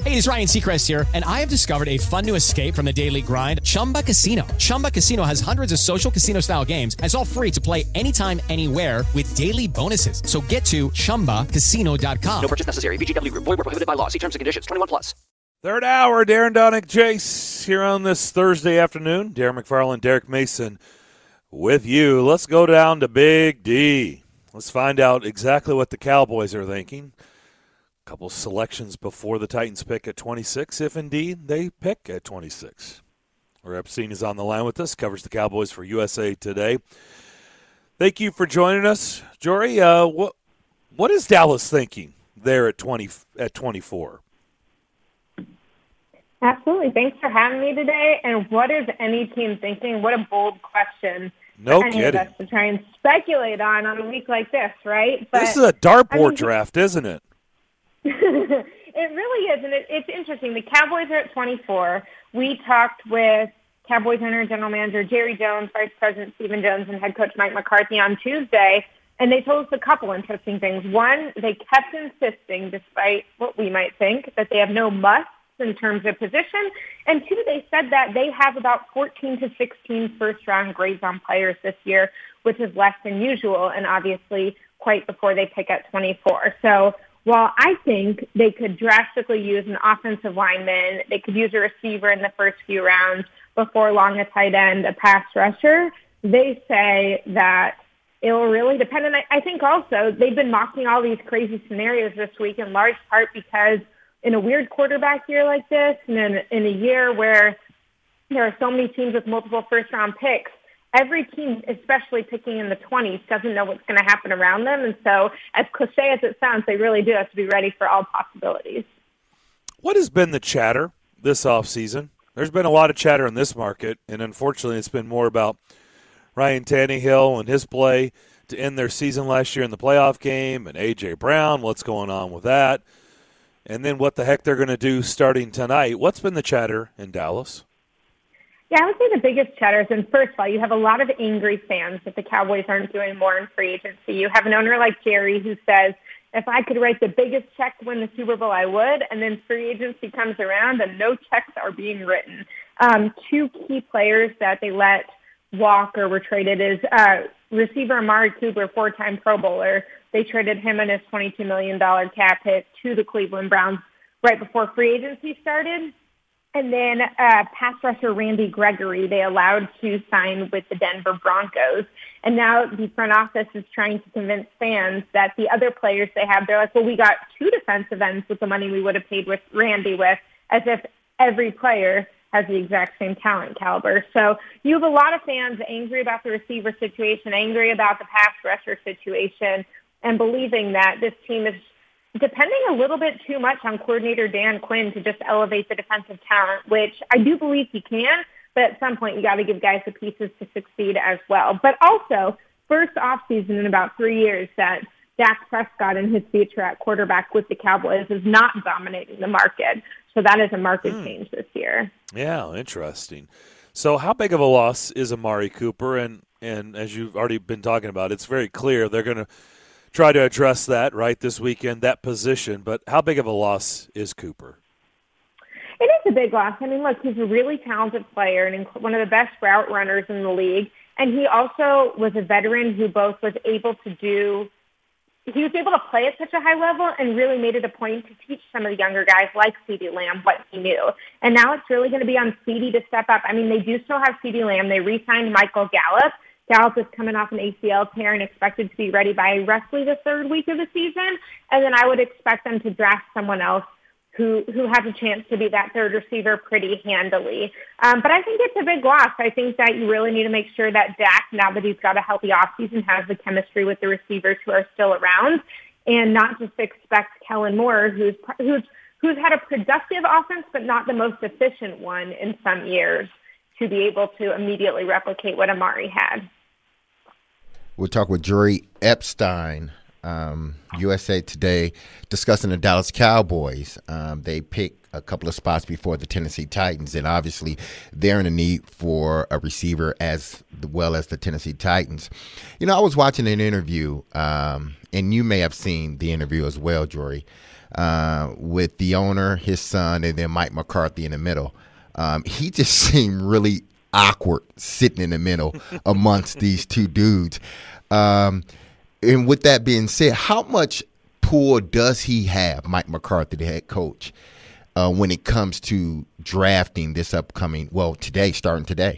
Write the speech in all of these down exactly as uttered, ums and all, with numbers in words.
Hey, it's Ryan Seacrest here, and I have discovered a fun new escape from the daily grind, Chumba Casino. Chumba Casino has hundreds of social casino-style games, and it's all free to play anytime, anywhere with daily bonuses. So get to chumba casino dot com. No purchase necessary. V G W Group. Void where prohibited by law. See terms and conditions. twenty-one plus. Third hour, Darren Donick, Jace, here on this Thursday afternoon. Darren McFarland, Derek Mason with you. Let's go down to Big D. Let's find out exactly what the Cowboys are thinking. A couple selections before the Titans pick at twenty-six, if indeed they pick at twenty-six. Or Epstein is on the line with us, covers the Cowboys for U S A Today. Thank you for joining us. Jory, uh, what, what is Dallas thinking there at twenty at twenty-four? Absolutely. Thanks for having me today. And what is any team thinking? What a bold question. No for any kidding. of us to try and speculate on on a week like this, right? But, this is a dartboard I mean, draft, isn't it? It really is, and it, it's interesting. The Cowboys are at twenty-four. We talked with Cowboys owner and general manager Jerry Jones, Vice President Stephen Jones, and head coach Mike McCarthy on Tuesday, and they told us a couple interesting things. One, they kept insisting, despite what we might think, that they have no musts in terms of position. And two, they said that they have about fourteen to sixteen first-round grades on players this year, which is less than usual, and obviously quite before they pick at twenty-four. So while I think they could drastically use an offensive lineman, they could use a receiver in the first few rounds, before long a tight end, a pass rusher, they say that it will really depend. And I, I think also they've been mocking all these crazy scenarios this week in large part because in a weird quarterback year like this, and in, in a year where there are so many teams with multiple first-round picks, every team, especially picking in the twenties, doesn't know what's going to happen around them. And so, as cliche as it sounds, they really do have to be ready for all possibilities. What has been the chatter this offseason? There's been a lot of chatter in this market, and unfortunately it's been more about Ryan Tannehill and his play to end their season last year in the playoff game, and A J. Brown, what's going on with that, and then what the heck they're going to do starting tonight. What's been the chatter in Dallas? Yeah, I would say the biggest chatter is, and first of all, you have a lot of angry fans that the Cowboys aren't doing more in free agency. You have an owner like Jerry who says, if I could write the biggest check to win the Super Bowl, I would, and then free agency comes around and no checks are being written. Um, two key players that they let walk or were traded is uh, receiver Amari Cooper, four-time Pro Bowler. They traded him and his twenty-two million dollars cap hit to the Cleveland Browns right before free agency started. And then uh, pass rusher Randy Gregory, they allowed to sign with the Denver Broncos. And now the front office is trying to convince fans that the other players they have, they're like, well, we got two defensive ends with the money we would have paid with Randy with, as if every player has the exact same talent caliber. So you have a lot of fans angry about the receiver situation, angry about the pass rusher situation, and believing that this team is depending a little bit too much on coordinator Dan Quinn to just elevate the defensive talent, which I do believe he can, but at some point you got to give guys the pieces to succeed as well. But also, first offseason in about three years that Dak Prescott in his future at quarterback with the Cowboys is not dominating the market. So that is a market mm. change this year. Yeah, interesting. So how big of a loss is Amari Cooper? And, and as you've already been talking about, it's very clear they're going to try to address that, right, this weekend, that position. But how big of a loss is Cooper? It is a big loss. I mean, look, he's a really talented player and one of the best route runners in the league. And he also was a veteran who both was able to do – he was able to play at such a high level and really made it a point to teach some of the younger guys like CeeDee Lamb what he knew. And now it's really going to be on CeeDee to step up. I mean, they do still have CeeDee Lamb. They re-signed Michael Gallup. Gallup is coming off an A C L tear and expected to be ready by roughly the third week of the season. And then I would expect them to draft someone else who who has a chance to be that third receiver pretty handily. Um, but I think it's a big loss. I think that you really need to make sure that Dak, now that he's got a healthy offseason, has the chemistry with the receivers who are still around, and not just expect Kellen Moore, who's who's who's had a productive offense but not the most efficient one in some years, to be able to immediately replicate what Amari had. We'll talk with Jory Epstein, um, U S A Today, discussing the Dallas Cowboys. Um, they picked a couple of spots before the Tennessee Titans, and obviously they're in a need for a receiver as well as the Tennessee Titans. You know, I was watching an interview, um, and you may have seen the interview as well, Jory. uh, with the owner, his son, and then Mike McCarthy in the middle. Um, he just seemed really awkward sitting in the middle amongst these two dudes. Um, and with that being said, how much pull does he have, Mike McCarthy, the head coach, uh, when it comes to drafting this upcoming, well, today, starting today?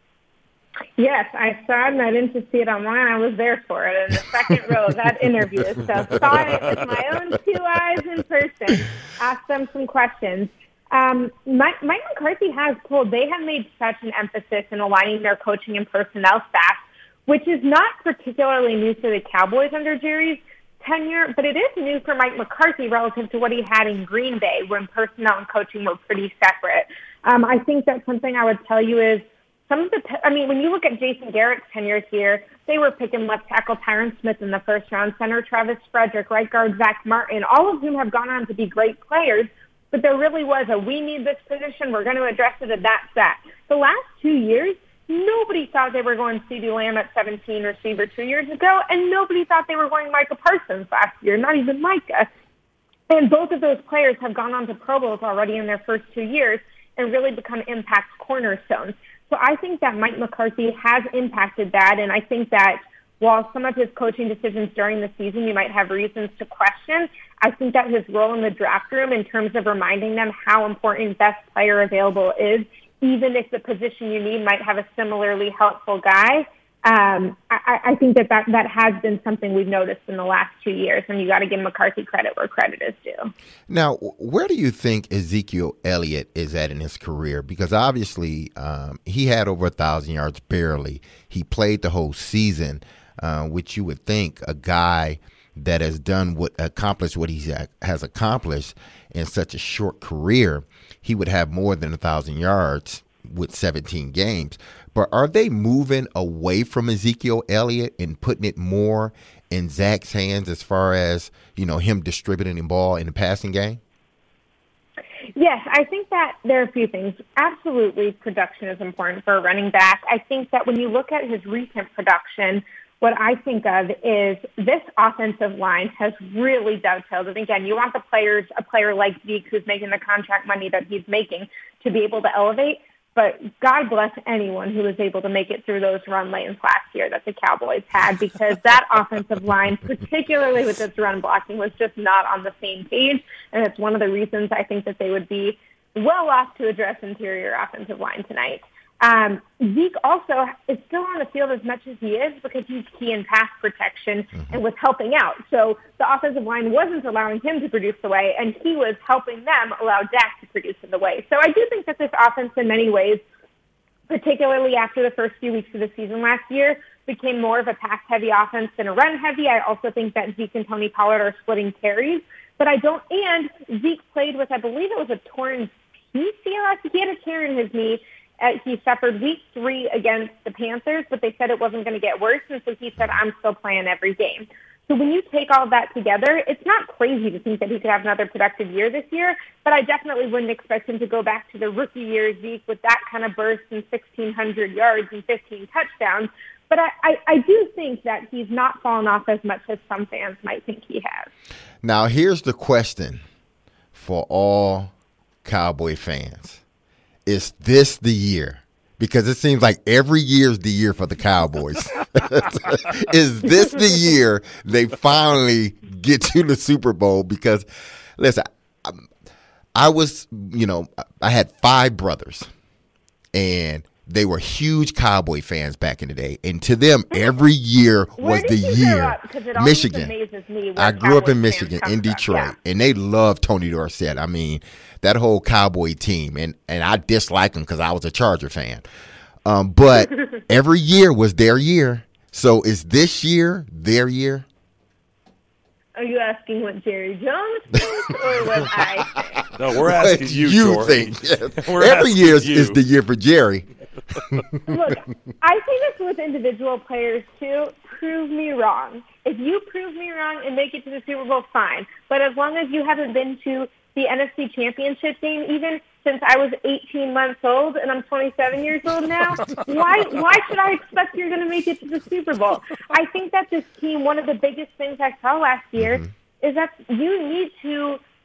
Yes, I saw it, and I didn't just see it online. I was there for it in the second row of that interview. So saw it with my own two eyes in person, asked them some questions. Um, Mike, Mike McCarthy has told they have made such an emphasis in aligning their coaching and personnel staff, which is not particularly new to the Cowboys under Jerry's tenure, but it is new for Mike McCarthy relative to what he had in Green Bay when personnel and coaching were pretty separate. Um, I think that something I would tell you is some of the, t- I mean, when you look at Jason Garrett's tenure here, they were picking left tackle Tyron Smith in the first round, center Travis Frederick, right guard Zach Martin, all of whom have gone on to be great players, but there really was a, we need this position, we're going to address it, and that's that. The last two years, nobody thought they were going CeeDee Lamb at seventeen receiver two years ago, and nobody thought they were going Micah Parsons last year, not even Micah. And both of those players have gone on to Pro Bowls already in their first two years and really become impact cornerstones. So I think that Mike McCarthy has impacted that, and I think that while some of his coaching decisions during the season you might have reasons to question, I think that his role in the draft room in terms of reminding them how important best player available is, even if the position you need might have a similarly helpful guy, um, I, I think that, that that has been something we've noticed in the last two years, and you got to give McCarthy credit where credit is due. Now, where do you think Ezekiel Elliott is at in his career? Because obviously um, he had over a thousand yards barely. He played the whole season, uh, which you would think a guy that has done what accomplished what he has accomplished in such a short career, he would have more than a thousand yards with seventeen games. But are they moving away from Ezekiel Elliott and putting it more in Zach's hands as far as, you know, him distributing the ball in the passing game? Yes, I think that there are a few things. Absolutely, production is important for a running back. I think that when you look at his recent production, what I think of is this offensive line has really dovetailed. And again, you want the players, a player like Zeke, who's making the contract money that he's making, to be able to elevate. But God bless anyone who was able to make it through those run lanes last year that the Cowboys had, because that offensive line, particularly with its run blocking, was just not on the same page. And it's one of the reasons I think that they would be well off to address interior offensive line tonight. Um, Zeke also is still on the field as much as he is because he's key in pass protection mm-hmm. and was helping out. So the offensive line wasn't allowing him to produce the way, and he was helping them allow Dak to produce in the way. So I do think that this offense in many ways, particularly after the first few weeks of the season last year, became more of a pass-heavy offense than a run-heavy. I also think that Zeke and Tony Pollard are splitting carries. But I don't, and Zeke played with, I believe it was a torn P C L. He had a tear in his knee. Uh, he suffered week three against the Panthers, but they said it wasn't going to get worse, and so he said, I'm still playing every game. So when you take all that together, it's not crazy to think that he could have another productive year this year, but I definitely wouldn't expect him to go back to the rookie year Zeke with that kind of burst and sixteen hundred yards and fifteen touchdowns. But I, I, I do think that he's not fallen off as much as some fans might think he has. Now, here's the question for all Cowboy fans. Is this the year? Because it seems like every year is the year for the Cowboys. Is this the year they finally get to the Super Bowl? Because, listen, I, I was, you know, I had five brothers, and they were huge Cowboy fans back in the day. And to them, every year was the year. Michigan. I grew up in Michigan, in Detroit, yeah. And they loved Tony Dorsett. I mean, that whole Cowboy team. And, and I dislike them because I was a Charger fan. Um, but every year was their year. So is this year their year? Are you asking what Jerry Jones thinks or what I think? No, we're asking you, you Jordan. think. Every year is, is the year for Jerry. Look, I think it's with individual players, too. Prove me wrong. If you prove me wrong and make it to the Super Bowl, fine. But as long as you haven't been to the N F C Championship game, even since I was eighteen months old and I'm twenty-seven years old now, why why should I expect you're going to make it to the Super Bowl? I think that this team, one of the biggest things I saw last year mm-hmm. is that you need to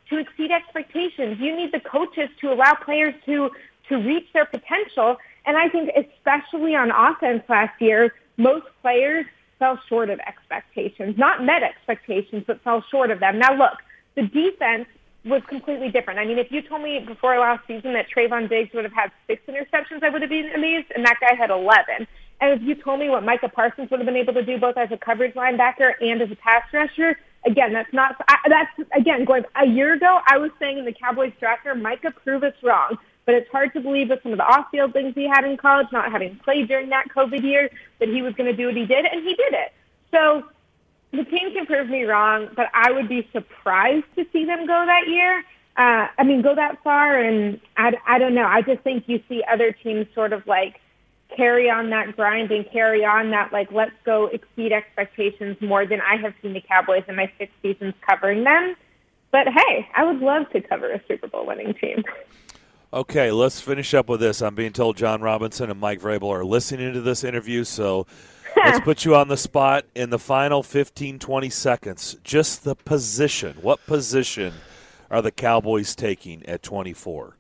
to exceed expectations. You need the coaches to allow players to, to reach their potential. And I think especially on offense last year, most players fell short of expectations, not met expectations, but fell short of them. Now, look, the defense was completely different. I mean, if you told me before last season that Trayvon Diggs would have had six interceptions, I would have been amazed, and that guy had eleven. And if you told me what Micah Parsons would have been able to do both as a coverage linebacker and as a pass rusher, again, that's not – that's again, going a year ago, I was saying in the Cowboys draft year, Micah proved us wrong. But it's hard to believe with some of the off-field things he had in college, not having played during that COVID year, that he was going to do what he did, and he did it. So the team can prove me wrong, but I would be surprised to see them go that year. Uh, I mean, go that far, and I, I don't know. I just think you see other teams sort of like carry on that grind and carry on that, like, let's go exceed expectations more than I have seen the Cowboys in my six seasons covering them. But, hey, I would love to cover a Super Bowl winning team. Okay, let's finish up with this. I'm being told John Robinson and Mike Vrabel are listening to this interview, so let's put you on the spot in the final fifteen, twenty seconds. Just the position. What position are the Cowboys taking at twenty-four?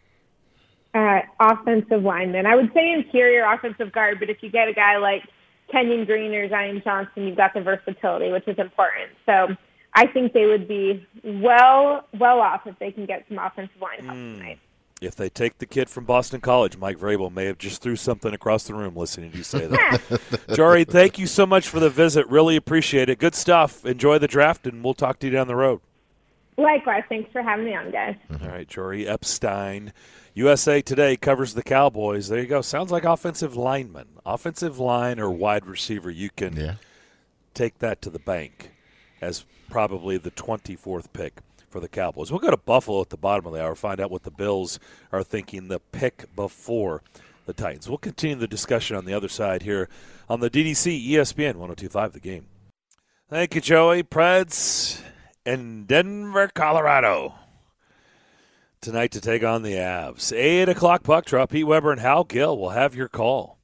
Uh, offensive lineman. I would say interior offensive guard, but if you get a guy like Kenyon Green or Zion Johnson, you've got the versatility, which is important. So I think they would be well well off if they can get some offensive line help mm. tonight. If they take the kid from Boston College, Mike Vrabel may have just threw something across the room listening to you say that. Jory, thank you so much for the visit. Really appreciate it. Good stuff. Enjoy the draft, and we'll talk to you down the road. Likewise. Thanks for having me on, guys. All right, Jory Epstein. U S A Today covers the Cowboys. There you go. Sounds like offensive lineman. Offensive line or wide receiver. You can yeah. take that to the bank as probably the twenty-fourth pick for the Cowboys. We'll go to Buffalo at the bottom of the hour, find out what the Bills are thinking the pick before the Titans. We'll continue the discussion on the other side here on the D D C E S P N one oh two point five The Game. Thank you, Joey. Preds in Denver, Colorado. Tonight to take on the Avs. eight o'clock puck drop. Pete Weber and Hal Gill will have your call.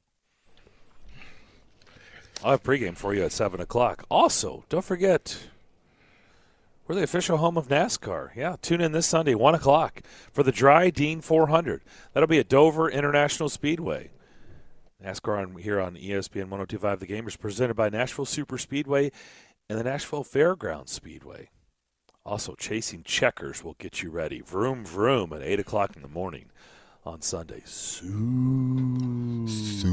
I'll have pregame for you at seven o'clock. Also, don't forget, we're the official home of NASCAR. Yeah, tune in this Sunday, one o'clock, for the Dry Dean four hundred. That'll be at Dover International Speedway. NASCAR on, here on E S P N one oh two point five The Game is presented by Nashville Super Speedway and the Nashville Fairgrounds Speedway. Also, Chasing Checkers will get you ready. Vroom, vroom at eight o'clock in the morning on Sunday. Soon.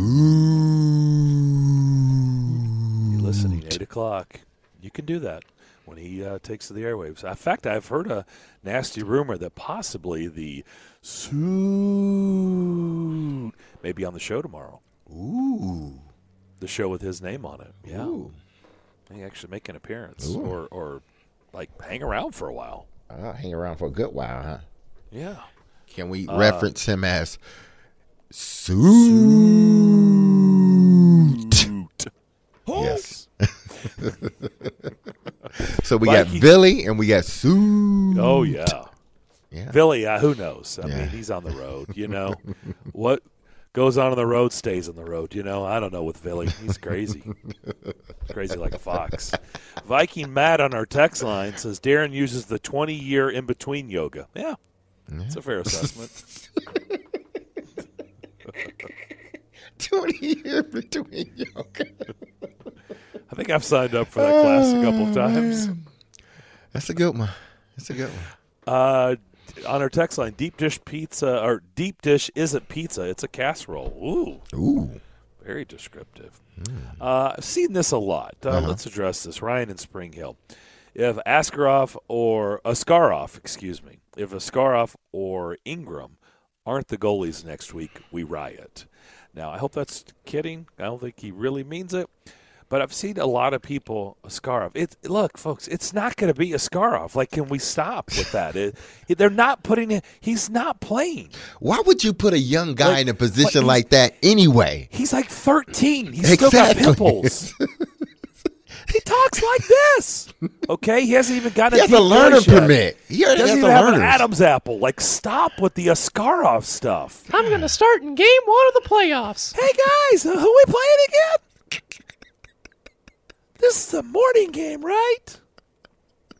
Soon. You're listening, eight o'clock. You can do that when he uh, takes to the airwaves. In fact, I've heard a nasty rumor that possibly the Soon may be on the show tomorrow. Ooh. The show with his name on it. Yeah. Ooh. He actually make an appearance Ooh. or or like hang around for a while. Uh, hang around for a good while, huh? Yeah. Can we uh, reference him as Suit? Suit. Yes. So we got Billy and we got Suit. Oh, yeah. Yeah. Billy, uh, who knows? I yeah. mean, he's on the road, you know. What goes on on the road stays on the road, you know. I don't know with Billy. He's crazy. Crazy like a fox. Viking Matt on our text line says Darren uses the twenty-year in-between yoga. Yeah, that's a fair assessment. twenty-year between yoga. I think I've signed up for that class a couple of times. That's a good one. That's a good one. Uh, on our text line, deep dish pizza, or deep dish isn't pizza, it's a casserole. Ooh. Ooh. Very descriptive. Mm. Uh, I've seen this a lot. Uh, uh-huh. Let's address this. Ryan in Spring Hill. If Askarov or Askarov, excuse me, if Askarov or Ingram aren't the goalies next week, we riot. Now, I hope that's kidding. I don't think he really means it. But I've seen a lot of people, Askarov. It, look, folks, it's not going to be Askarov. Like, can we stop with that? It, they're not putting it – he's not playing. Why would you put a young guy like, in a position like, like that anyway? He's like thirteen. He's exactly. still got pimples. He talks like this. Okay? He hasn't even got a He has a learner permit. He doesn't has even a have learners. an Adam's apple. Like, stop with the Askarov stuff. I'm going to start in game one of the playoffs. Hey, guys, who are we playing again? This is a morning game, right?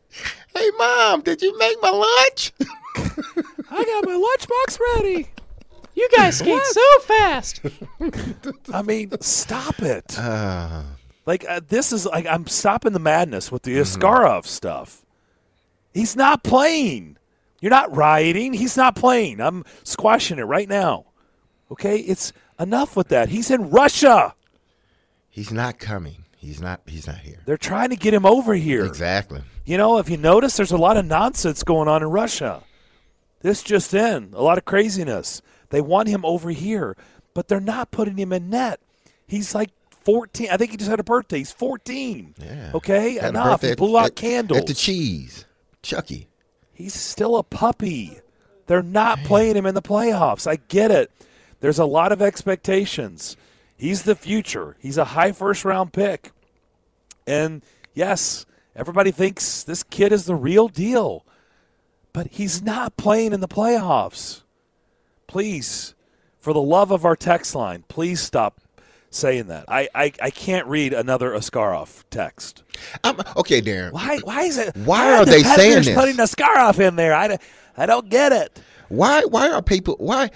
Hey, Mom, did you make my lunch? I got my lunchbox ready. You guys skate so fast. I mean, stop it. Uh, Like, uh, this is like I'm stopping the madness with the Askarov stuff. He's not playing. You're not rioting. He's not playing. I'm squashing it right now. Okay? It's enough with that. He's in Russia. he's not coming. He's not. He's not here. They're trying to get him over here. Exactly. You know, if you notice, there's a lot of nonsense going on in Russia. This just in, a lot of craziness. They want him over here, but they're not putting him in net. He's like fourteen. I think he just had a birthday. He's fourteen. Yeah. Okay? Had a Enough. birthday He at- blew out at- candles. At the cheese. Chucky. He's still a puppy. They're not playing him in the playoffs. I get it. There's a lot of expectations. He's the future. He's a high first-round pick. And, yes, everybody thinks this kid is the real deal. But he's not playing in the playoffs. Please, for the love of our text line, please stop saying that. I, I, I can't read another Askarov text. I'm, okay, Darren. Why Why is it? Why are are the they Panthers saying this? putting Askarov in there? I, don't- I don't get it. Why? Why are people? Why?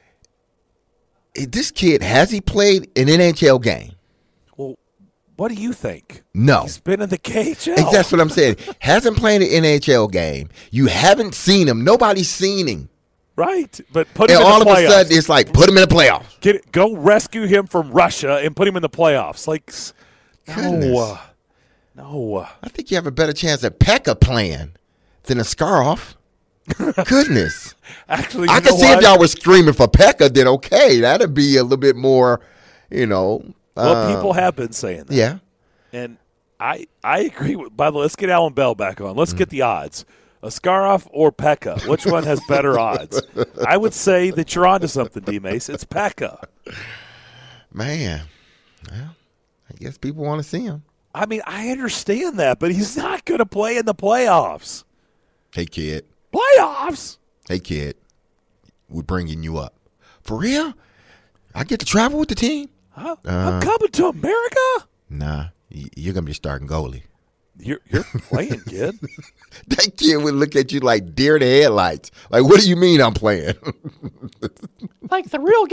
This kid, has he played an N H L game? Well, what do you think? No. He's been in the K H L. That's what I'm saying. Hasn't played an N H L game. You haven't seen him. Nobody's seen him. Right, but put him And in all the of playoffs. a sudden, it's like, put him in the playoffs. Get it, go rescue him from Russia and put him in the playoffs. Like, s- no, Goodness. uh, no. uh, I think you have a better chance at Pekka playing than a Scaroff. Goodness. Actually, you I know could see what? if y'all were screaming for Pekka, then okay. That'd be a little bit more, you know. Well, uh, people have been saying that. Yeah. And I I agree with. By the way, let's get Alan Bell back on. Let's get the odds. Askarov or Pekka? Which one has better odds? I would say that you're onto something, D-Mace. It's Pekka. Man. Well, I guess people want to see him. I mean, I understand that, but he's not going to play in the playoffs. Hey, kid. Playoffs? Hey, kid. We're bringing you up. For real? I get to travel with the team? Huh? Uh, I'm coming to America? Nah. y- You're going to be starting goalie. You're, you're playing, kid. That kid would look at you like deer to headlights. Like, what do you mean I'm playing? Like the real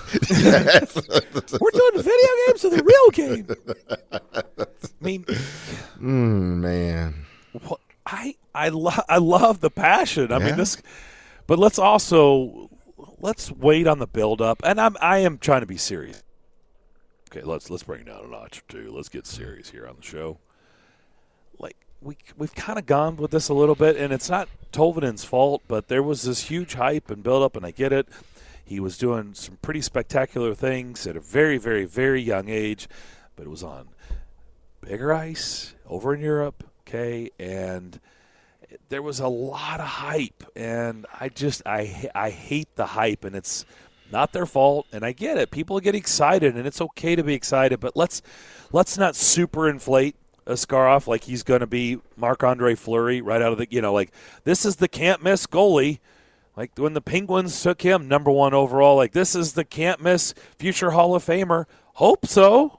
game? We're doing video games or the real game. I mean, mm, man. wh- I I love I love the passion. I Yeah. mean this, but let's also let's wait on the build up. And I'm I am trying to be serious. Okay, let's let's bring it down a notch or two. Let's get serious here on the show. Like we we've kind of gone with this a little bit, and it's not Tolvanen's fault, but there was this huge hype and build up, and I get it. He was doing some pretty spectacular things at a very, very, very young age, but it was on bigger ice over in Europe, okay, and there was a lot of hype, and I just I I hate the hype, and it's not their fault, and I get it. People get excited, and it's okay to be excited, but let's let's not super inflate Askarov like he's going to be Marc-Andre Fleury right out of the, you know, like this is the can't miss goalie. Like when the Penguins took him number one overall, like this is the can't miss future Hall of Famer. Hope so.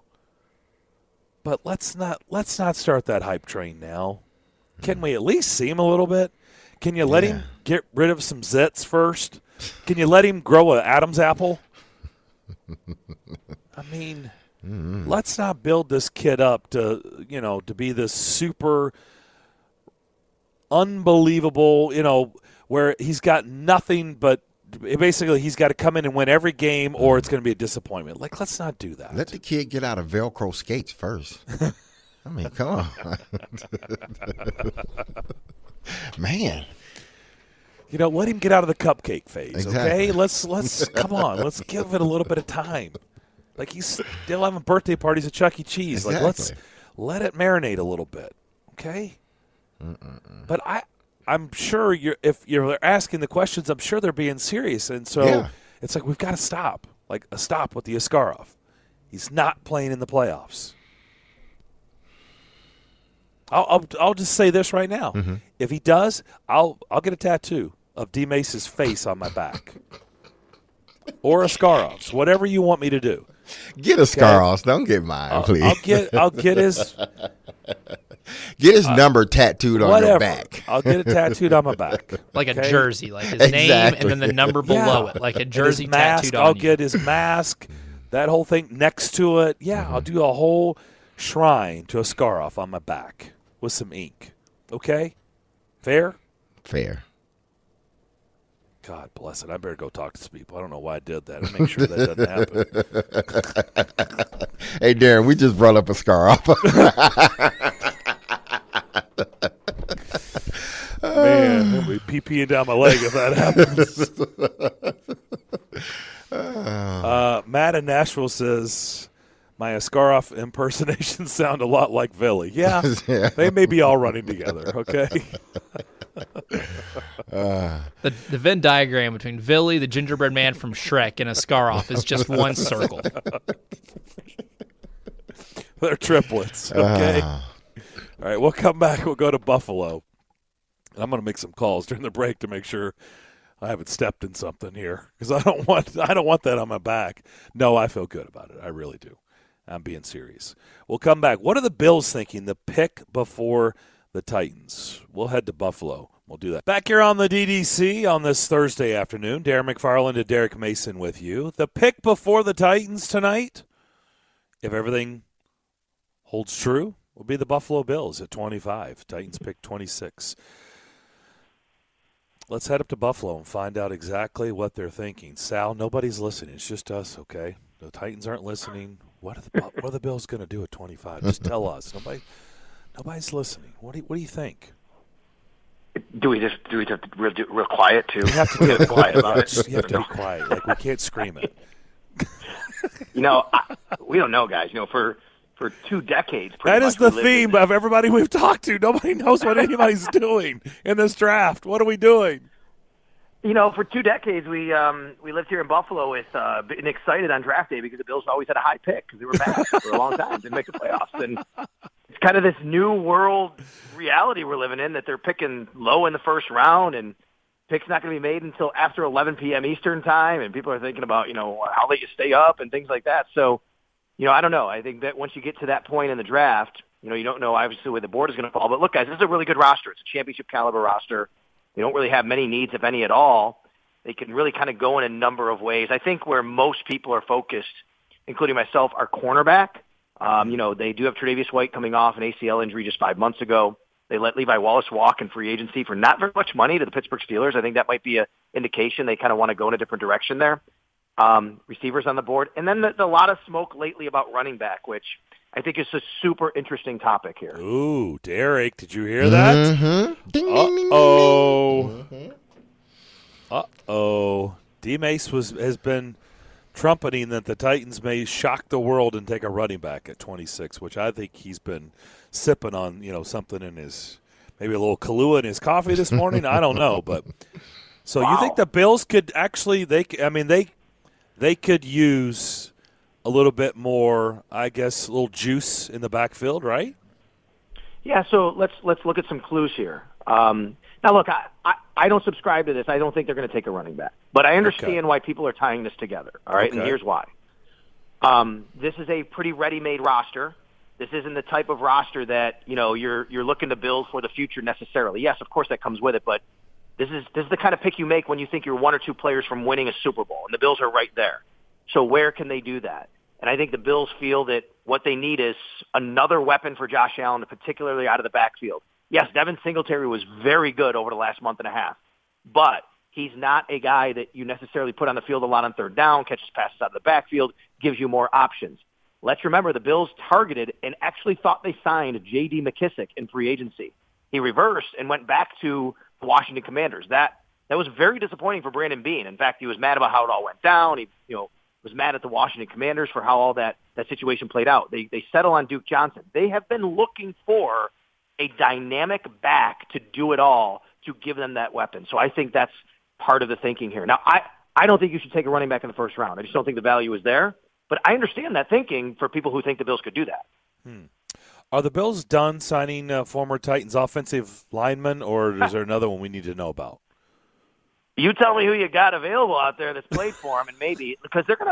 But let's not let's not start that hype train now. Can we at least see him a little bit? Can you let Yeah. him get rid of some zits first? Can you let him grow an Adam's apple? I mean, mm-hmm. let's not build this kid up to, you know, to be this super unbelievable, you know, where he's got nothing but basically he's got to come in and win every game or it's going to be a disappointment. Like, let's not do that. Let the kid get out of Velcro skates first. I mean, come on. Man. You know, let him get out of the cupcake phase, Exactly. okay? Let's let's come on, let's give it a little bit of time. Like he's still having birthday parties at Chuck E. Cheese. Exactly. Like let's let it marinate a little bit, okay? Mm-mm-mm. But I, I'm sure you're if you're asking the questions, I'm sure they're being serious, and so Yeah. it's like we've got to stop, like a stop with the Askarov. He's not playing in the playoffs. I'll I'll, I'll just say this right now: Mm-hmm. if he does, I'll I'll get a tattoo of D-Mace's face on my back, or Askarov's, whatever you want me to do. Get a scar off. Don't get mine, I'll, please. I'll get I'll get his Get his number tattooed on whatever. your back. I'll get it tattooed on my back. Like okay? a jersey, like his Exactly. name and then the number below Yeah. it, like a And jersey his mask, tattooed on I'll you. get his mask, that whole thing next to it. Yeah, Mm-hmm. I'll do a whole shrine to a scar off on my back with some ink. Okay? Fair? Fair. God bless it. I better go talk to some people. I don't know why I did that. I'll make sure that doesn't happen. Hey, Darren, we just brought up a scar off. Man, I'll be pee-peeing down my leg if that happens. uh, Matt in Nashville says, my Askarov impersonations sound a lot like Villy. Yeah, they may be all running together, okay? The, the Venn diagram between Villy, the gingerbread man from Shrek, and Askarov is just one circle. They're triplets, okay? Uh. All right, we'll come back. We'll go to Buffalo. And I'm going to make some calls during the break to make sure I haven't stepped in something here because I don't want I don't want that on my back. No, I feel good about it. I really do. I'm being serious. We'll come back. What are the Bills thinking? The pick before the Titans. We'll head to Buffalo. We'll do that. Back here on the D D C on this Thursday afternoon. Darren McFarland and Derek Mason with you. The pick before the Titans tonight, if everything holds true, will be the Buffalo Bills at twenty-five. Titans pick twenty-six. Let's head up to Buffalo and find out exactly what they're thinking. Sal, nobody's listening. It's just us, okay? The Titans aren't listening. What are the what are the Bills going to do at twenty-five? Just tell us. Nobody, nobody's listening. What do you, what do you think? Do we just do we have to real, real quiet too? You have to get quiet about it. You have to be quiet. Like we can't scream it. You know, I, we don't know, guys. You know, for for two decades, pretty That is much the we lived in theme this- of everybody we've talked to. Nobody knows what anybody's doing in this draft. What are we doing? You know, for two decades, we um, we lived here in Buffalo with uh, being excited on draft day because the Bills always had a high pick because they were bad for a long time, didn't make the playoffs, and it's kind of this new world reality we're living in that they're picking low in the first round, and picks not going to be made until after eleven p.m. Eastern time, and people are thinking about you know how late you stay up and things like that. So, you know, I don't know. I think that once you get to that point in the draft, you know, you don't know obviously where the board is going to fall. But look, guys, this is a really good roster. It's a championship caliber roster. They don't really have many needs, if any at all. They can really kind of go in a number of ways. I think where most people are focused, including myself, are cornerback. Um, you know, they do have Tre'Davious White coming off an A C L injury just five months ago. They let Levi Wallace walk in free agency for not very much money to the Pittsburgh Steelers. I think that might be an indication they kind of want to go in a different direction there. Um, receivers on the board. And then there's a lot of smoke lately about running back, which I think is a super interesting topic here. Ooh, Derek, did you hear that? Mm-hmm. Ding, ding, ding, ding, Uh-oh. Uh-oh. D-Mace was, has been trumpeting that the Titans may shock the world and take a running back at twenty-six, which I think he's been sipping on, you know, something in his, maybe a little Kahlua in his coffee this morning. I don't know. But so Wow. you think the Bills could actually, they, I mean, they, they could use a little bit more, I guess, a little juice in the backfield, right? Yeah, so let's let's look at some clues here. Um, now, look, I, I, I don't subscribe to this. I don't think they're going to take a running back. But I understand Okay. why people are tying this together, all right? And Okay. here's why. Um, this is a pretty ready-made roster. This isn't the type of roster that, you know, you're you're looking to build for the future necessarily. Yes, of course that comes with it, but this is this is the kind of pick you make when you think you're one or two players from winning a Super Bowl, and the Bills are right there. So where can they do that? And I think the Bills feel that what they need is another weapon for Josh Allen, particularly out of the backfield. Yes, Devin Singletary was very good over the last month and a half, but he's not a guy that you necessarily put on the field a lot on third down, catches passes out of the backfield, gives you more options. Let's remember the Bills targeted and actually thought they signed J D McKissick in free agency. He reversed and went back to the Washington Commanders. That that was very disappointing for Brandon Beane. In fact, he was mad about how it all went down. He, you know, was mad at the Washington Commanders for how all that, that situation played out. They they settle on Duke Johnson. They have been looking for a dynamic back to do it all, to give them that weapon. So I think that's part of the thinking here. Now, I, I don't think you should take a running back in the first round. I just don't think the value is there. But I understand that thinking for people who think the Bills could do that. Hmm. Are the Bills done signing uh, former Titans offensive linemen, or is there another one we need to know about? You tell me who you got available out there that's played for them, and maybe because they're gonna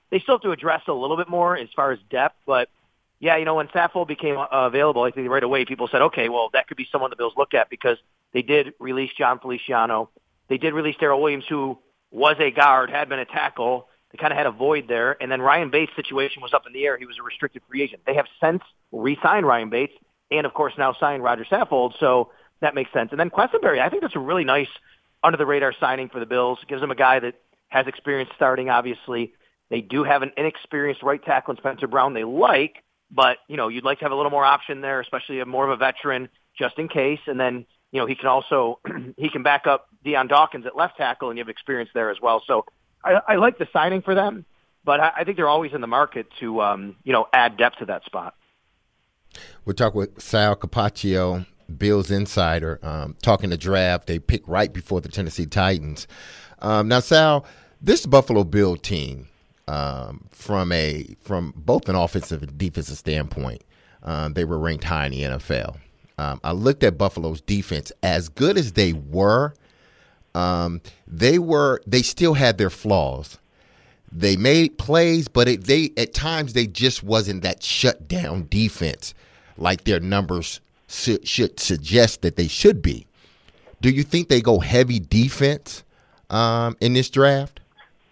they still have to address a little bit more as far as depth. But, yeah, you know, when Saffold became uh, available, I think right away people said, okay, well, that could be someone the Bills look at because they did release John Feliciano. They did release Darrell Williams, who was a guard, had been a tackle. They kind of had a void there. And then Ryan Bates' situation was up in the air. He was a restricted free agent. They have since re-signed Ryan Bates and, of course, now signed Roger Saffold. So that makes sense. And then Quessenberry, I think that's a really nice under-the-radar signing for the Bills. It gives them a guy that has experience starting, obviously. They do have an inexperienced right tackle in Spencer Brown they like, but, you know, you'd like to have a little more option there, especially a more of a veteran just in case. And then, you know, he can also he can back up Deion Dawkins at left tackle, and you have experience there as well. So I, I like the signing for them, but I, I think they're always in the market to, um, you know, add depth to that spot. We'll talk with Sal Capaccio, Bills insider, um, talking the draft. They picked right before the Tennessee Titans. Um, now, Sal, this Buffalo Bill team, um, from a from both an offensive and defensive standpoint, um, they were ranked high in the N F L. Um, I looked at Buffalo's defense. As good as they were, um, they were they still had their flaws. They made plays, but it, they at times they just wasn't that shutdown defense like their numbers su- should suggest that they should be. Do you think they go heavy defense um, in this draft?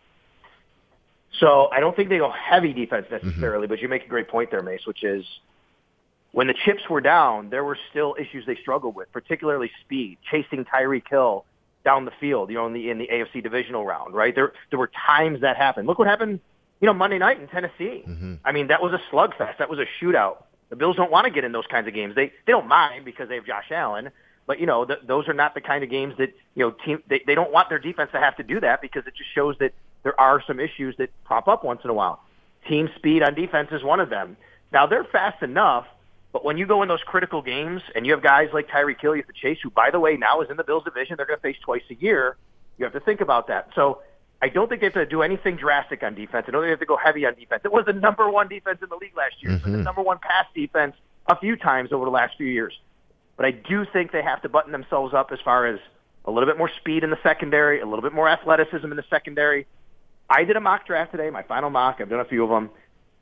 So I don't think they go heavy defense necessarily, mm-hmm. but you make a great point there, Mace, which is when the chips were down, there were still issues they struggled with, particularly speed, chasing Tyreek Hill down the field, you know, in the in the A F C divisional round, right? There there were times that happened. Look what happened, you know, Monday night in Tennessee. Mm-hmm. I mean, that was a slugfest. That was a shootout. The Bills don't want to get in those kinds of games. They they don't mind because they have Josh Allen, but you know, th- those are not the kind of games that, you know, team they, they don't want their defense to have to do that because it just shows that there are some issues that pop up once in a while. Team speed on defense is one of them. Now, they're fast enough, but when you go in those critical games and you have guys like Tyreek Hill you have to chase, who, by the way, now is in the Bills division, they're going to face twice a year, you have to think about that. So I don't think they have to do anything drastic on defense. I don't think they have to go heavy on defense. It was the number one defense in the league last year. Mm-hmm. It was the number one pass defense a few times over the last few years. But I do think they have to button themselves up as far as a little bit more speed in the secondary, a little bit more athleticism in the secondary. I did a mock draft today, my final mock. I've done a few of them.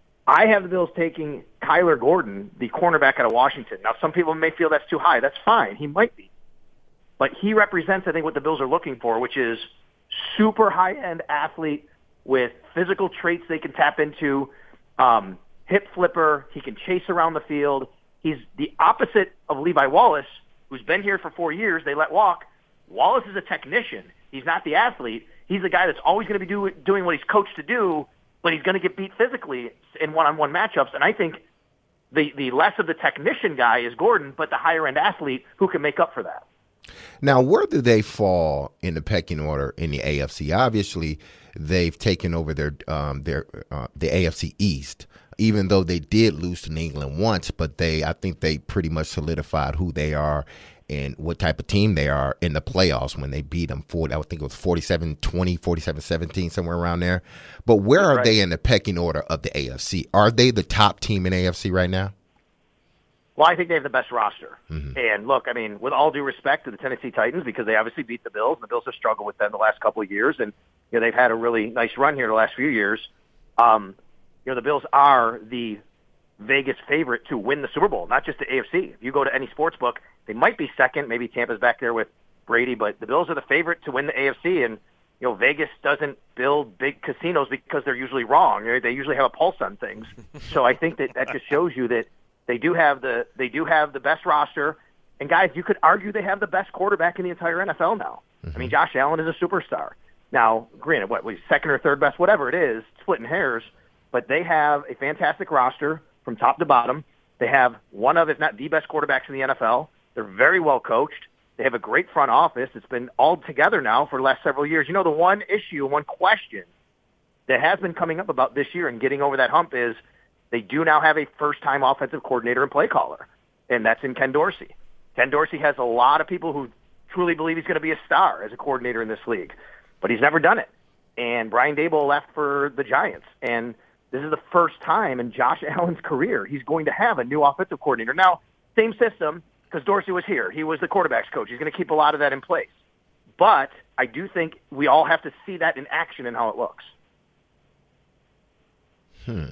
I have the Bills taking Kyler Gordon, the cornerback out of Washington. Now, some people may feel that's too high. That's fine. He might be. But he represents, I think, what the Bills are looking for, which is super high-end athlete with physical traits they can tap into, um, hip flipper. He can chase around the field. He's the opposite of Levi Wallace, who's been here for four years. They let walk. Wallace is a technician. He's not the athlete. He's the guy that's always going to be do, doing what he's coached to do, but he's going to get beat physically in one-on-one matchups. And I think the, the less of the technician guy is Gordon, but the higher-end athlete who can make up for that. Now, where do they fall in the pecking order in the A F C? Obviously, they've taken over their um, their uh, the A F C East, even though they did lose to New England once, but they I think they pretty much solidified who they are and what type of team they are in the playoffs when they beat them. forty, I would think it was forty-seven twenty, forty-seven seventeen, somewhere around there. But where That's are right. they in the pecking order of the A F C? Are they the top team in A F C right now? Well, I think they have the best roster. Mm-hmm. And look, I mean, with all due respect to the Tennessee Titans, because they obviously beat the Bills, and the Bills have struggled with them the last couple of years, and you know they've had a really nice run here the last few years. Um, you know, the Bills are the Vegas favorite to win the Super Bowl, not just the A F C. If you go to any sports book, they might be second. Maybe Tampa's back there with Brady, but the Bills are the favorite to win the A F C. And you know, Vegas doesn't build big casinos because they're usually wrong. They usually have a pulse on things. So I think that that just shows you that they do have the they do have the best roster. And guys, you could argue they have the best quarterback in the entire N F L now. Mm-hmm. I mean, Josh Allen is a superstar. Now, granted, what was second or third best, whatever it is, splitting hairs, but they have a fantastic roster from top to bottom. They have one of, if not the best quarterbacks in the N F L. They're very well coached. They have a great front office. It's been all together now for the last several years. You know, the one issue, one question that has been coming up about this year and getting over that hump is they do now have a first-time offensive coordinator and play caller, and that's in Ken Dorsey. Ken Dorsey has a lot of people who truly believe he's going to be a star as a coordinator in this league, but he's never done it. And Brian Daboll left for the Giants, and this is the first time in Josh Allen's career he's going to have a new offensive coordinator. Now, same system, because Dorsey was here. He was the quarterback's coach. He's going to keep a lot of that in place. But I do think we all have to see that in action and how it looks. Hmm.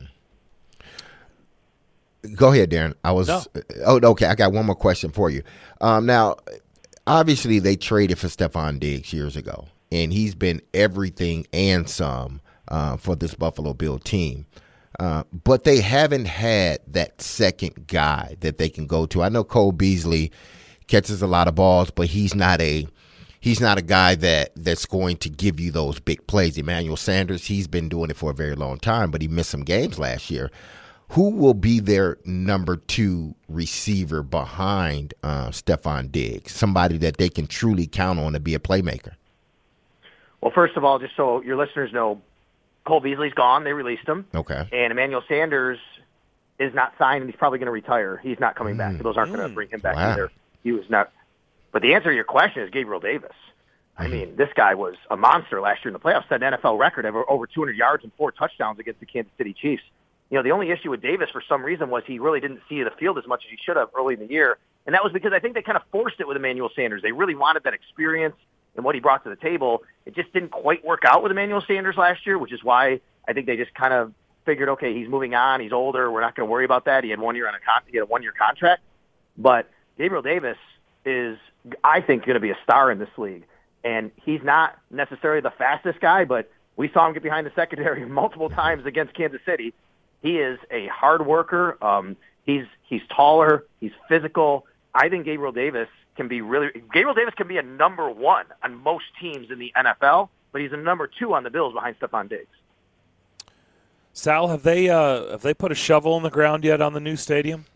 Go ahead, Darren. I was. No. Oh, okay. I got one more question for you. Um, now, obviously, they traded for Stephon Diggs years ago, and he's been everything and some uh, for this Buffalo Bill team. Uh, but they haven't had that second guy that they can go to. I know Cole Beasley catches a lot of balls, but he's not a he's not a guy that that's going to give you those big plays. Emmanuel Sanders, he's been doing it for a very long time, but he missed some games last year. Who will be their number two receiver behind uh, Stephon Diggs? Somebody that they can truly count on to be a playmaker. Well, first of all, just so your listeners know, Cole Beasley's gone. They released him. Okay. And Emmanuel Sanders is not signed, and he's probably going to retire. He's not coming back. Mm. Those aren't going to bring him back Wow. either. He was not. But the answer to your question is Gabriel Davis. I Mm-hmm. mean, this guy was a monster last year in the playoffs. Set an N F L record of over two hundred yards and four touchdowns against the Kansas City Chiefs. You know, the only issue with Davis for some reason was he really didn't see the field as much as he should have early in the year. And that was because I think they kind of forced it with Emmanuel Sanders. They really wanted that experience and what he brought to the table. It just didn't quite work out with Emmanuel Sanders last year, which is why I think they just kind of figured, okay, he's moving on. He's older. We're not going to worry about that. He had one year on a con- he had a one-year contract. But Gabriel Davis is, I think, going to be a star in this league. And he's not necessarily the fastest guy, but we saw him get behind the secondary multiple times against Kansas City. He is a hard worker. Um, he's he's taller. He's physical. I think Gabriel Davis can be really – Gabriel Davis can be a number one on most teams in the N F L, but he's a number two on the Bills behind Stephon Diggs. Sal, have they uh, have they put a shovel in the ground yet on the new stadium?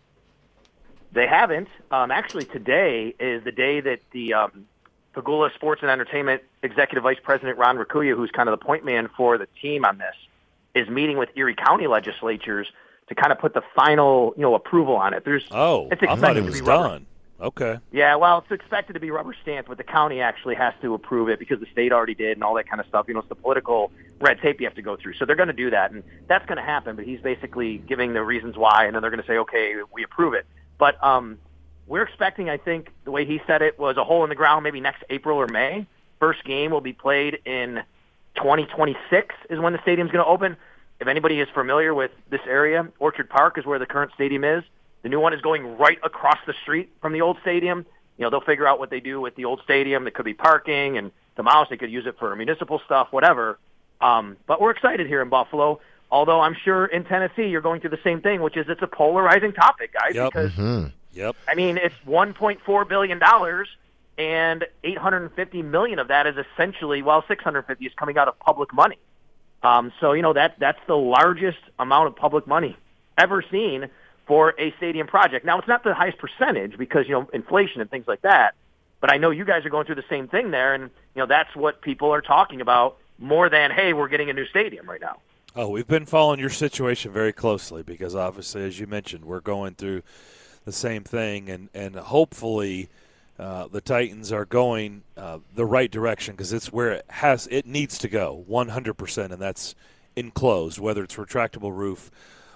They haven't. Um, actually, today is the day that the um, Pagula Sports and Entertainment Executive Vice President Ron Rakuya, who's kind of the point man for the team on this, is meeting with Erie County legislatures to kind of put the final, you know, approval on it. There's Oh, it's I thought it expected to was be rubber- done. Okay. Yeah, well, it's expected to be rubber stamped, but the county actually has to approve it because the state already did and all that kind of stuff. You know, it's the political red tape you have to go through. So they're going to do that, and that's going to happen, but he's basically giving the reasons why, and then they're going to say, okay, we approve it. But um, we're expecting, I think, the way he said it was a hole in the ground maybe next April or May. First game will be played in twenty twenty-six is when the stadium's going to open. If anybody is familiar with this area, Orchard Park is where the current stadium is. The new one is going right across the street from the old stadium. You know, they'll figure out what they do with the old stadium. It could be parking, and the Mouse, they could use it for municipal stuff, whatever. Um, but we're excited here in Buffalo, although I'm sure in Tennessee you're going through the same thing, which is it's a polarizing topic, guys, Yep. because, Mm-hmm. Yep. I mean, it's one point four billion dollars, and eight hundred fifty million dollars of that is essentially, well, six hundred fifty is coming out of public money. Um, so, you know, that that's the largest amount of public money ever seen for a stadium project. Now, it's not the highest percentage because, you know, inflation and things like that, but I know you guys are going through the same thing there, and, you know, that's what people are talking about more than, hey, we're getting a new stadium right now. Oh, we've been following your situation very closely because obviously, as you mentioned, we're going through the same thing, and, and hopefully uh, the Titans are going uh, the right direction because it's where it has it needs to go one hundred percent, and that's enclosed, whether it's retractable roof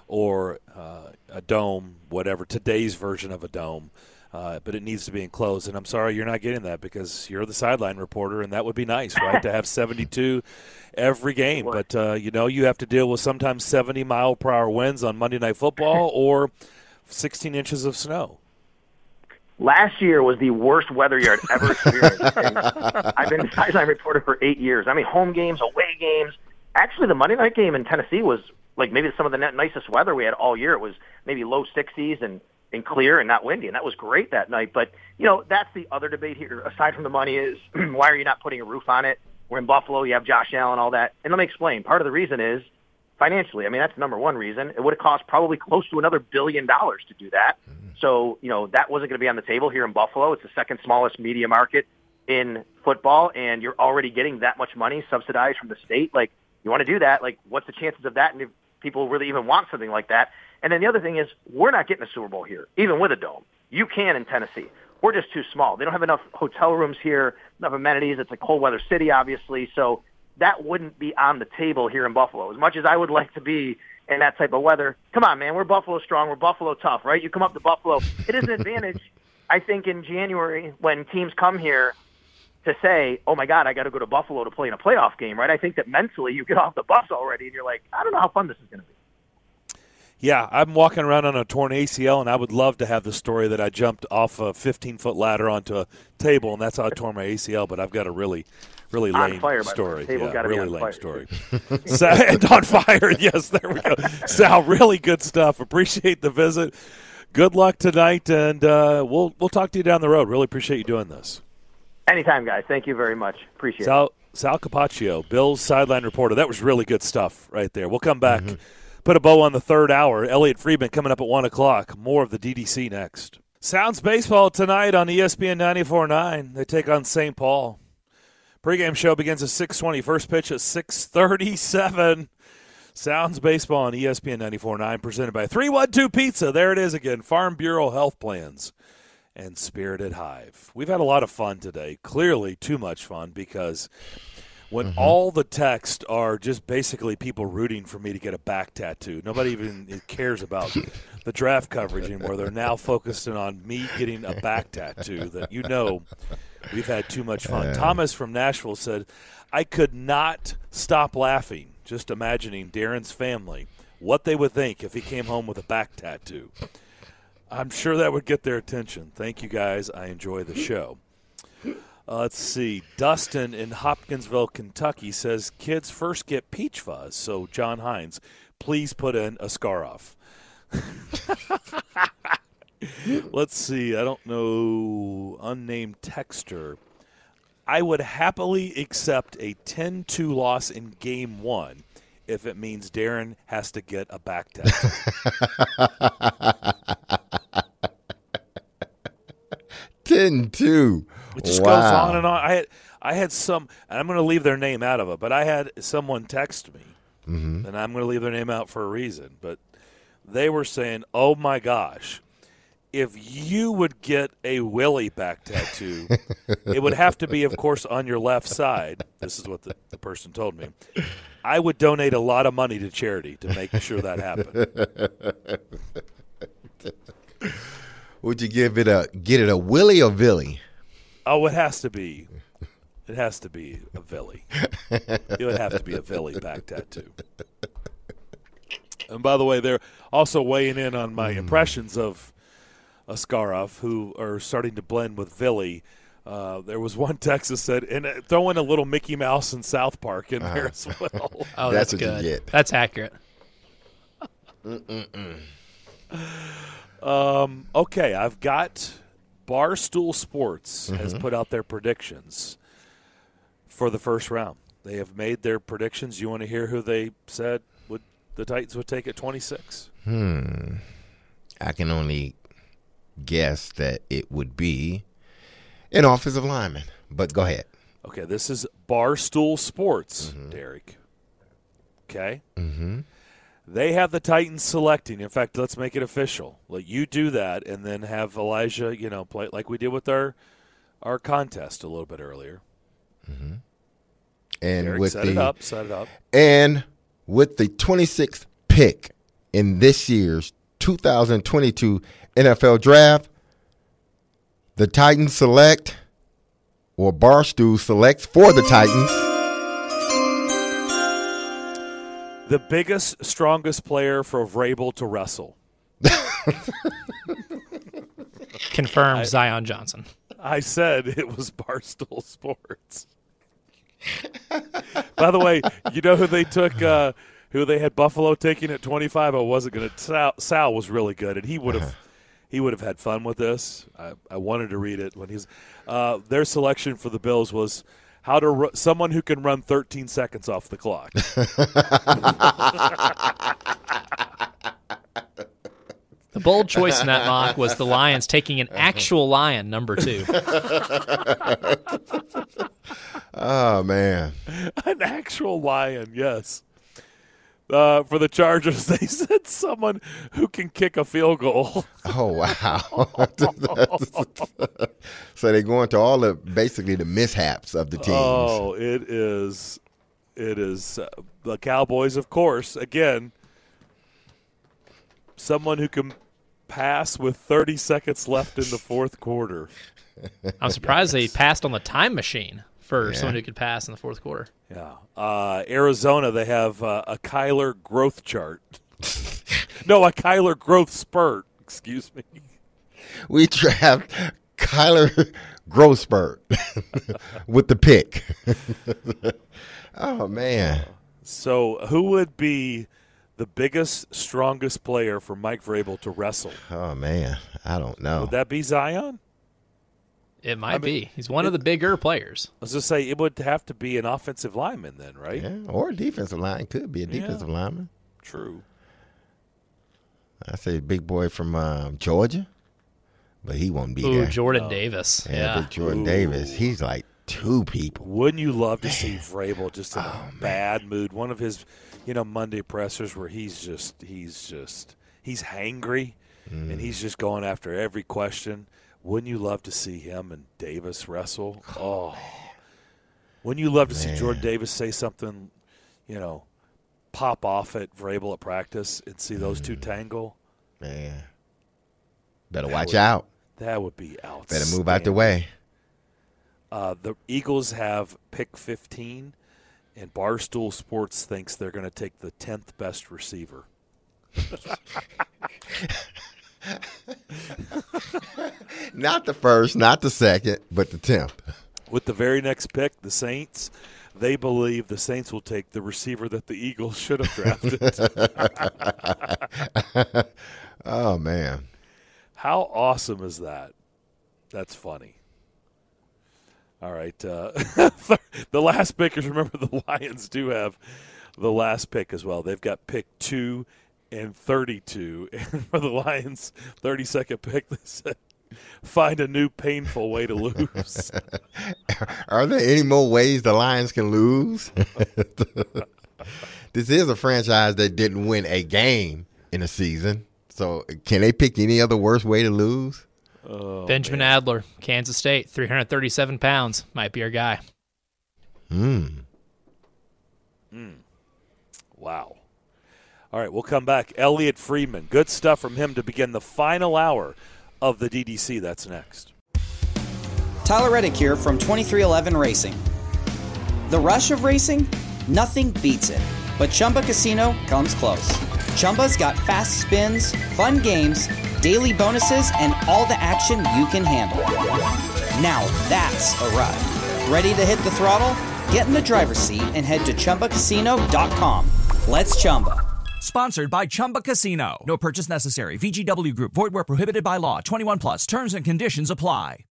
or uh, a dome, whatever, today's version of a dome. Uh, but it needs to be enclosed. And I'm sorry you're not getting that because you're the sideline reporter, and that would be nice, right, to have seventy-two every game. But, uh, you know, you have to deal with sometimes seventy-mile-per-hour winds on Monday Night Football or sixteen inches of snow. Last year was the worst weather year I'd ever experienced. And I've been a sideline reporter for eight years. I mean, home games, away games. Actually, the Monday night game in Tennessee was like maybe some of the nicest weather we had all year. It was maybe low sixties and, and clear and not windy, and that was great that night. But, you know, that's the other debate here, aside from the money, is why are you not putting a roof on it? We're in Buffalo. You have Josh Allen, all that. And let me explain. Part of the reason is financially. I mean, that's number one reason. It would have cost probably close to another billion dollars to do that. So, you know, that wasn't going to be on the table here in Buffalo. It's the second smallest media market in football, and you're already getting that much money subsidized from the state. Like, you want to do that, like, what's the chances of that, and if people really even want something like that? And then the other thing is, we're not getting a Super Bowl here, even with a dome. You can in Tennessee. We're just too small. They don't have enough hotel rooms here, enough amenities. It's a cold weather city, obviously, so that wouldn't be on the table here in Buffalo. As much as I would like to be in that type of weather, come on, man, we're Buffalo strong, we're Buffalo tough, right? You come up to Buffalo. It is an advantage, I think, in January when teams come here to say, oh, my God, I got to go to Buffalo to play in a playoff game, right? I think that mentally you get off the bus already and you're like, I don't know how fun this is going to be. Yeah, I'm walking around on a torn A C L, and I would love to have the story that I jumped off a fifteen-foot ladder onto a table, and that's how I tore my A C L. But I've got a really, really On lame fire, story. Table Yeah, gotta be really on lame fire. story. Sal, and on fire, yes, there we go. Sal, really good stuff. Appreciate the visit. Good luck tonight, and uh, we'll we'll talk to you down the road. Really appreciate you doing this. Anytime, guys. Thank you very much. Appreciate it. Sal, Sal Capaccio, Bills sideline reporter. That was really good stuff right there. We'll come back. Mm-hmm. Put a bow on the third hour. Elliot Friedman coming up at one o'clock. More of the D D C next. Sounds baseball tonight on E S P N ninety-four point nine. They take on Saint Paul. Pregame show begins at six twenty. First pitch at six thirty-seven. Sounds baseball on E S P N ninety-four point nine, presented by three one two Pizza. There it is again. Farm Bureau Health Plans and Spirited Hive. We've had a lot of fun today. Clearly too much fun, because when mm-hmm. all the texts are just basically people rooting for me to get a back tattoo. Nobody even cares about the draft coverage anymore. They're now focusing on me getting a back tattoo. That, you know, we've had too much fun. Uh, Thomas from Nashville said, I could not stop laughing just imagining Darren's family, what they would think if he came home with a back tattoo. I'm sure that would get their attention. Thank you, guys. I enjoy the show. Uh, let's see. Dustin in Hopkinsville, Kentucky says, kids first get peach fuzz. So, John Hines, please put in a scar-off. Let's see. I don't know. Unnamed texter. I would happily accept a ten two loss in game one if it means Darren has to get a back tattoo. ten two. It just wow. goes on and on. I had, I had some, and I'm going to leave their name out of it, but I had someone text me, mm-hmm. and I'm going to leave their name out for a reason. But they were saying, oh, my gosh, if you would get a Willie back tattoo, it would have to be, of course, on your left side. This is what the, the person told me. I would donate a lot of money to charity to make sure that happened. Would you give it a get it a Willie or Villy? Oh, it has to be. It has to be a Villy. It would have to be a Villy back tattoo. And by the way, they're also weighing in on my mm. impressions of Askarov, who are starting to blend with Villy. Uh, there was one text that said, and uh, throw in a little Mickey Mouse in South Park in uh, there as well. Oh, that's, that's good. That's accurate. um, okay, I've got Barstool Sports mm-hmm. has put out their predictions for the first round. They have made their predictions. You want to hear who they said would the Titans would take at twenty-six? Hmm. I can only guess that it would be an offensive lineman, but go ahead. Okay, this is Barstool Sports, mm-hmm. Derek. Okay? Mm-hmm. They have the Titans selecting. In fact, let's make it official. Let you do that, and then have Elijah, you know, play like we did with our our contest a little bit earlier. Mm-hmm. And Derek, with set the it up, set it up. And with the twenty-sixth pick in this year's two thousand twenty-two N F L Draft, the Titans select, or Barstool selects for the Titans, the biggest, strongest player for Vrabel to wrestle. Confirmed I, Zion Johnson. I said it was Barstool Sports. By the way, you know who they took, uh, who they had Buffalo taking at twenty-five? I wasn't going to. Sal, Sal was really good, and he would have he would have had fun with this. I, I wanted to read it when he's. Uh, their selection for the Bills was how to ru- someone who can run thirteen seconds off the clock. The bold choice in that mock was the Lions taking an actual lion, number two. Oh, man. An actual lion, yes. Uh, for the Chargers, they said someone who can kick a field goal. Oh, wow. So they're going to all the, basically the mishaps of the teams. Oh, it is, it is uh, the Cowboys, of course. Again, someone who can pass with thirty seconds left in the fourth quarter. I'm surprised they passed on the time machine for Yeah. someone who could pass in the fourth quarter. Yeah. Uh, Arizona, they have uh, a Kyler growth chart. No, a Kyler growth spurt. Excuse me. We draft Kyler growth spurt with the pick. Oh, man. So who would be the biggest, strongest player for Mike Vrabel to wrestle? Oh, man. I don't know. Would that be Zion? It might I mean, be. He's one it, of the bigger players. I was just say it would have to be an offensive lineman then, right? Yeah, or a defensive line. Could be a defensive yeah. lineman. True. I say big boy from um, Georgia, but he won't be Ooh, there. Jordan oh. Davis. Yeah, Yeah, big Jordan Ooh. Davis. He's like two people. Wouldn't you love to see Vrabel just in Oh, a man. bad mood? One of his, you know, Monday pressers where he's just, he's just, he's hangry, Mm. and he's just going after every question. Wouldn't you love to see him and Davis wrestle? Oh, wouldn't you love to Man. see Jordan Davis say something, you know, pop off at Vrabel at practice and see those two tangle? Man. Better That watch would- out. That would be outstanding. Better move out the way. Uh, the Eagles have pick fifteen, and Barstool Sports thinks they're going to take the tenth best receiver. Not the first, not the second, but the tenth. With the very next pick, the Saints, they believe the Saints will take the receiver that the Eagles should have drafted. Oh, man. How awesome is that? That's funny. All right. Uh, the last pick is, remember, the Lions do have the last pick as well. They've got pick two and thirty-two. And for the Lions' thirty-second pick, they said, find a new painful way to lose. Are there any more ways the Lions can lose? This is a franchise that didn't win a game in a season. So can they pick any other worse way to lose? Oh, Benjamin man. Adler, Kansas State, three hundred thirty-seven pounds. Might be our guy. Hmm. Wow. All right, we'll come back. Elliot Freeman. Good stuff from him to begin the final hour of the D D C. That's next. Tyler Reddick here from twenty-three eleven Racing. The rush of racing? Nothing beats it. But Chumba Casino comes close. Chumba's got fast spins, fun games, daily bonuses, and all the action you can handle. Now that's a ride. Ready to hit the throttle? Get in the driver's seat and head to Chumba Casino dot com. Let's Chumba. Sponsored by Chumba Casino. No purchase necessary. V G W Group. Void where prohibited by law. twenty-one plus. Terms and conditions apply.